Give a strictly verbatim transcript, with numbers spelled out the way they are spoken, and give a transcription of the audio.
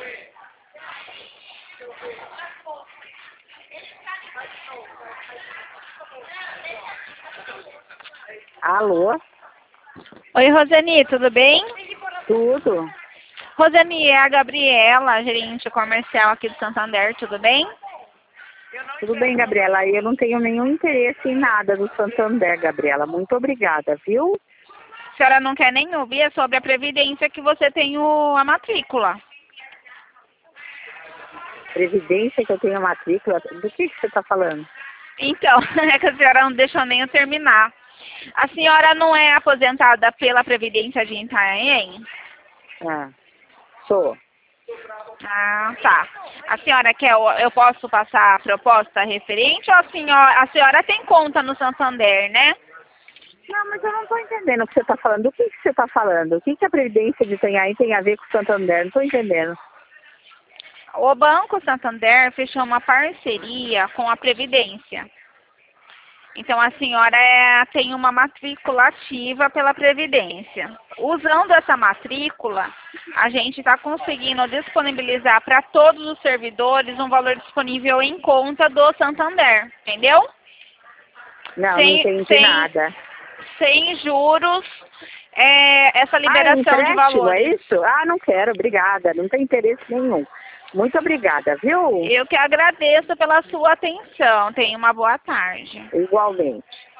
Alô? Oi, Roseni, tudo bem? Tudo? Roseni, é a Gabriela, gerente comercial aqui do Santander, tudo bem? Tudo bem, Gabriela. Eu não tenho nenhum interesse em nada do Santander, Gabriela. Muito obrigada, viu? A senhora não quer nem ouvir é sobre a Previdência que você tem o, a matrícula. Previdência que eu tenho matrícula? Do que, que você está falando? Então, é que a senhora não deixou nem eu terminar. A senhora não é aposentada pela Previdência de Itanhaém? Ah, sou. Ah, tá. A senhora quer, eu eu posso passar a proposta referente ou a senhora, a senhora tem conta no Santander, né? Não, mas eu não estou entendendo o que você está falando. Do que, que você está falando? O que, que a Previdência de Itanhaém tem a ver com o Santander? Não estou entendendo. O Banco Santander fechou uma parceria com a Previdência. Então, a senhora é, tem uma matrícula ativa pela Previdência. Usando essa matrícula, a gente está conseguindo disponibilizar para todos os servidores um valor disponível em conta do Santander, entendeu? Não, sem, não entendi sem, nada. Sem juros, é, essa liberação ah, de empréstimo, valores. é isso? Ah, não quero, obrigada. Não tem interesse nenhum. Muito obrigada, viu? Eu que agradeço pela sua atenção. Tenha uma boa tarde. Igualmente.